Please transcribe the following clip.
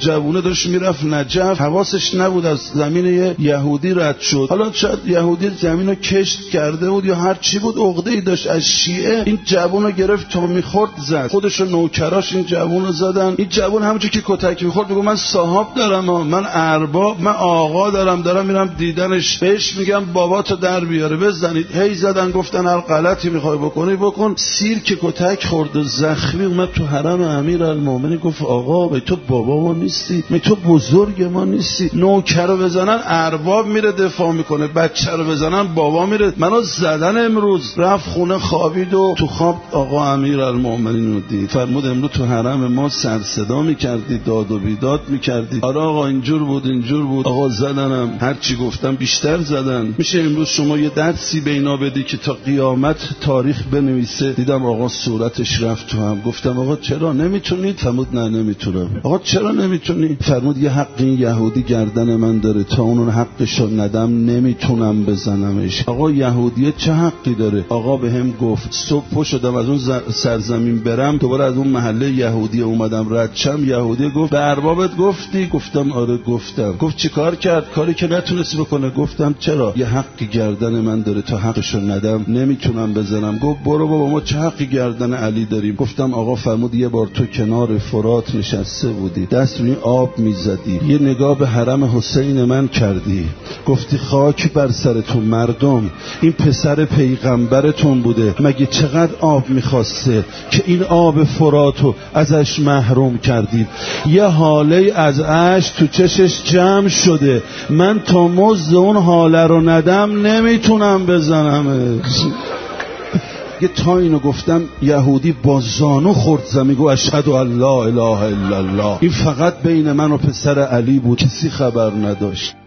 جوونه داشت میرفت نجف، حواسش نبود از زمین یهودی رد شد. حالا شاید یهودی زمینو کشت کرده بود یا هر چی بود، عقده‌ای داشت از شیعه. این جوونو گرفت تا میخورد زد، خودش و نوکراش این جوونو زدن. این جوون همونجوری که کتک میخورد میگه من صاحب دارم، من ارباب، من آقا دارم میرم دیدنش. بهش میگم باباتو در بیاره بزنید. هی زدن، گفتن هر غلطی میخوای بکنی بکن. سیر که کتک خورد و زخمی اومد تو حرم امیرالمومنین، گفت آقا به تو بابا ما نیستی، به تو بزرگ ما نیستی. نوکر رو بزنن ارباب میره دفاع میکنه، بچه رو بزنن بابا میره. منو زدن امروز. رفت خونه خوابید و تو خواب آقا امیرالمومنین رو دید. فرمود امروز تو حرم ما سر صدا میکردی، داد و بیداد میکردی. آره آقا اینجور بود آقا، زدنم، هر چی گفتم بیشتر زدن. میشه امروز شما یه درسی به اینا بدی که تا قیامت تاریخ بنویسه؟ دیدم آقا صورتش رفت تو هم. گفتم آقا چرا نمیتونید؟ فرمود نه نمیتونم. آقا چرا نمیتونی؟ فرمود یه حق این یهودی گردن من داره، تا اون حقشو ندم نمیتونم بزنمش. آقا یهودیه چه حقی داره؟ آقا بهم گفت صبح شدم از اون سرزمین برم، دوباره از اون محله یهودی اومدم رد شم، یهودی گفت به اربابت گفتی؟ گفتم آره گفتم. گفت چیکار کرد؟ کاری که نتونست بکنه. گفتم چرا؟ یه حقی گردن من داره، تا حقشو ندم نمیتونم بزنم. گفت برو بابا ما چه حقی گردن علی داریم؟ گفتم آقا فرمود یه بار تو کنار فرات نشسته بودی، دست روی آب میزدی، یه نگاه به حرم حسین من کردی، گفتی خاک بر سرتون مردم، این پسر پیغمبرتون بوده، مگه چقدر آب میخواسته که این آب فراتو ازش محروم کردید؟ یه حاله از اشک تو چشش جمع شده، من تا مزد اون حاله رو ندم نمیتونم بزنم. یه تا اینو گفتم یهودی با زانو خورد زمین، گفت اشهد ان لا اله الا الله. این فقط بین من و پسر علی بود، کسی خبر نداشت.